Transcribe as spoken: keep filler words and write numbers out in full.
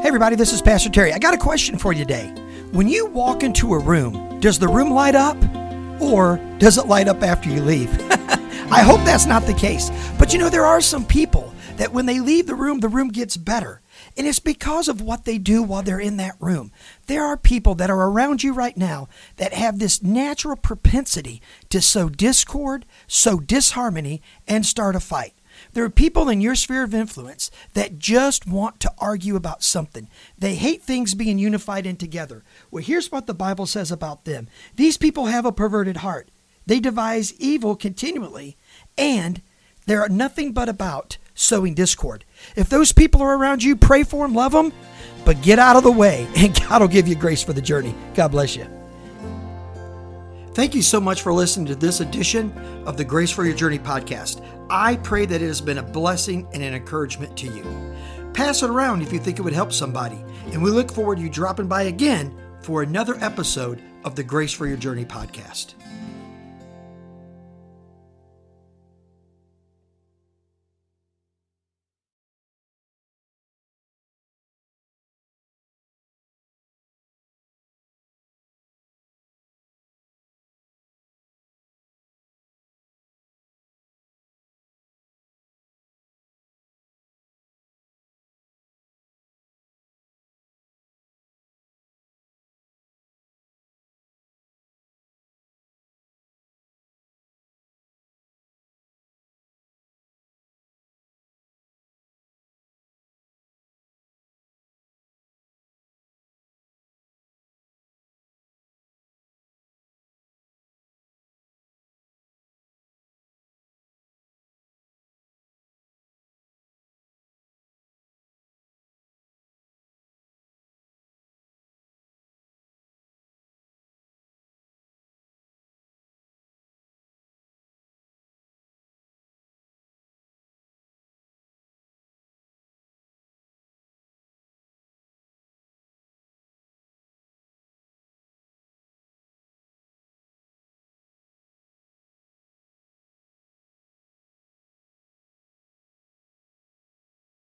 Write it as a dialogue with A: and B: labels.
A: Hey everybody, this is Pastor Terry. I got a question for you today. When you walk into a room, does the room light up or does it light up after you leave? I hope that's not the case. But you know, there are some people that when they leave the room, the room gets better. And it's because of what they do while they're in that room. There are people that are around you right now that have this natural propensity to sow discord, sow disharmony, and start a fight. There are people in your sphere of influence that just want to argue about something. They hate things being unified and together. Well, here's what the Bible says about them. These people have a perverted heart. They devise evil continually, and they're nothing but about sowing discord. If those people are around you, pray for them, love them, but get out of the way, and God will give you grace for the journey. God bless you. Thank you so much for listening to this edition of the Grace for Your Journey podcast. I pray that it has been a blessing and an encouragement to you. Pass it around if you think it would help somebody, and we look forward to you dropping by again for another episode of the Grace for Your Journey podcast.